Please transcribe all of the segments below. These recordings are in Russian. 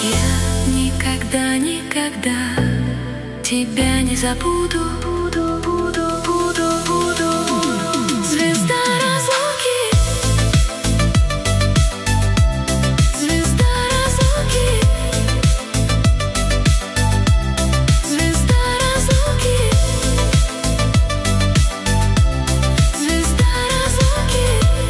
Я никогда, никогда тебя не забуду. Звезда разлуки, звезда разлуки, звезда разлуки, звезда разлуки.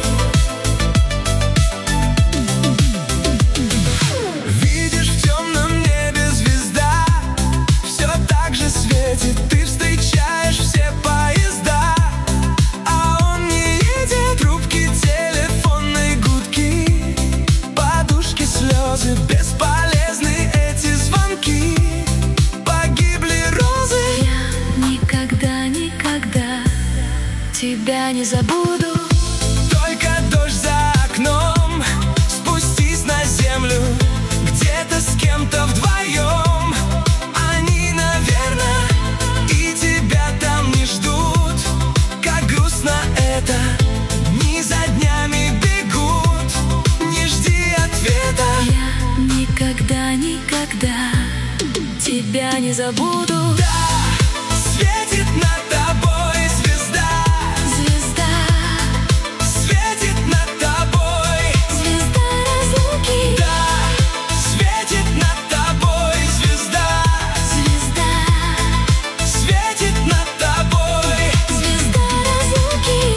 Видишь, в темном небе звезда все так же светит. Ты встречаешь все поезда, а он не едет. Трубки, телефонные гудки, подушки, слезы, бесполезны эти звонки. Погибли розы. Я никогда, никогда тебя не забуду. Только дождь за окном, спустись на землю. Где-то с кем-то вдвоем они, наверное, и тебя там не ждут. Как грустно это, дни за днями бегут. Не жди ответа. Я никогда, никогда тебя не забуду. Да, светит над тобой звезда, Звезда, светит над тобой. звезда разлуки, Да, светит над тобой звезда, звезда, светит над тобой. звезда разлуки,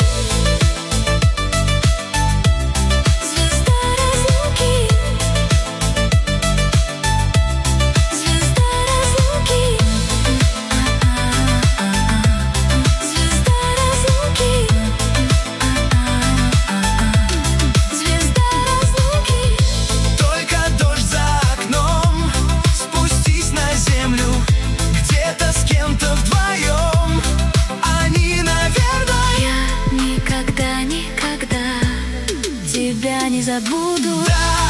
звезда разлуки, звезда разлуки, звезда разлуки, звезда разлуки. Только дождь за окном, спустись на землю. Где-то с кем-то вдвоем они, наверное. Я никогда, никогда тебя не забуду. Да,